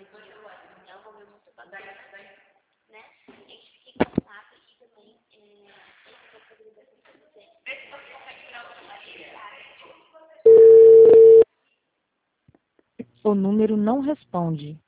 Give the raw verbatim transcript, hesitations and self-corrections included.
é um momento muito bacana, né? A gente fica em contato e também é, esse conteúdo vai ser para você. Vê se você consegue tirar outra maneira. O número não responde.